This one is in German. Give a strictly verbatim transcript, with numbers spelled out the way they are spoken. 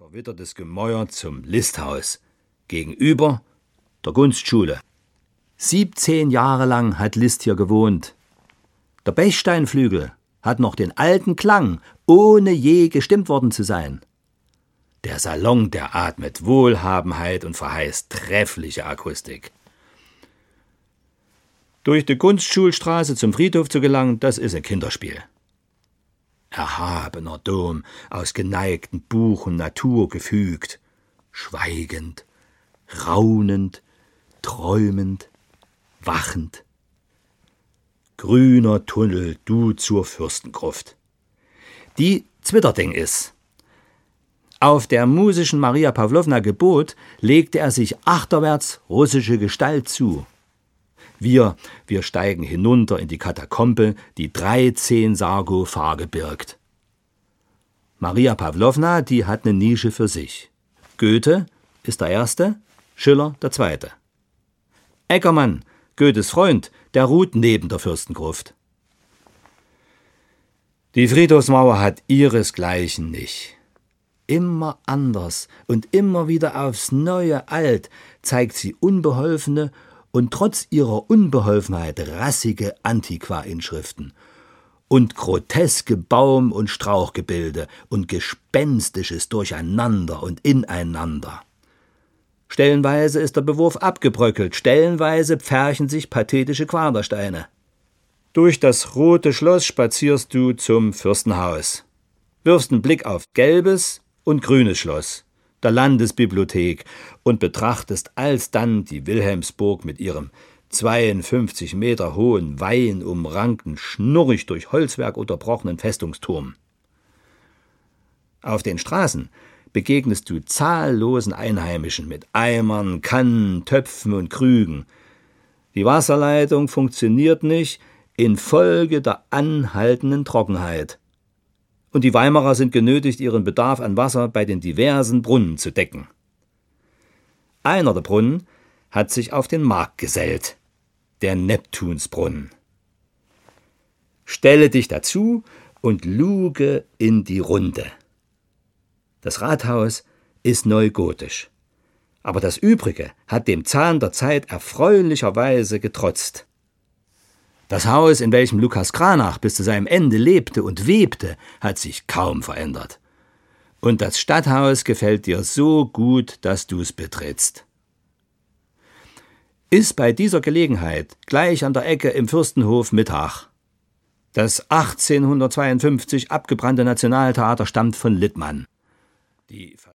Verwittertes Gemäuer zum Listhaus, gegenüber der Gunstschule. Siebzehn Jahre lang hat List hier gewohnt. Der Bechsteinflügel hat noch den alten Klang, ohne je gestimmt worden zu sein. Der Salon, der atmet Wohlhabenheit und verheißt treffliche Akustik. Durch die Kunstschulstraße zum Friedhof zu gelangen, das ist ein Kinderspiel. Erhabener Dom, aus geneigten Buchen Natur gefügt, schweigend, raunend, träumend, wachend. Grüner Tunnel, du zur Fürstengruft. Die Zwitterding is. Auf der musischen Maria Pawlowna Gebot legte er sich achterwärts russische Gestalt zu. Wir, wir steigen hinunter in die Katakombe, die dreizehn Sarkophage birgt. Maria Pawlowna, die hat eine Nische für sich. Goethe ist der Erste, Schiller der Zweite. Eckermann, Goethes Freund, der ruht neben der Fürstengruft. Die Friedhofsmauer hat ihresgleichen nicht. Immer anders und immer wieder aufs Neue alt zeigt sie unbeholfene und trotz ihrer Unbeholfenheit rassige Antiqua-Inschriften und groteske Baum- und Strauchgebilde und gespenstisches Durcheinander und Ineinander. Stellenweise ist der Bewurf abgebröckelt, stellenweise pferchen sich pathetische Quadersteine. Durch das rote Schloss spazierst du zum Fürstenhaus, wirfst einen Blick auf gelbes und grünes Schloss, der Landesbibliothek, und betrachtest alsdann die Wilhelmsburg mit ihrem zweiundfünfzig Meter hohen, weihenumrankten, schnurrig durch Holzwerk unterbrochenen Festungsturm. Auf den Straßen begegnest du zahllosen Einheimischen mit Eimern, Kannen, Töpfen und Krügen. Die Wasserleitung funktioniert nicht infolge der anhaltenden Trockenheit. Und die Weimarer sind genötigt, ihren Bedarf an Wasser bei den diversen Brunnen zu decken. Einer der Brunnen hat sich auf den Markt gesellt, der Neptunsbrunnen. Stelle dich dazu und luge in die Runde. Das Rathaus ist neugotisch, aber das Übrige hat dem Zahn der Zeit erfreulicherweise getrotzt. Das Haus, in welchem Lukas Cranach bis zu seinem Ende lebte und webte, hat sich kaum verändert. Und das Stadthaus gefällt dir so gut, dass du's betrittst. Ist bei dieser Gelegenheit gleich an der Ecke im Fürstenhof Mittag. Das achtzehnhundertzweiundfünfzig abgebrannte Nationaltheater stammt von Littmann. Die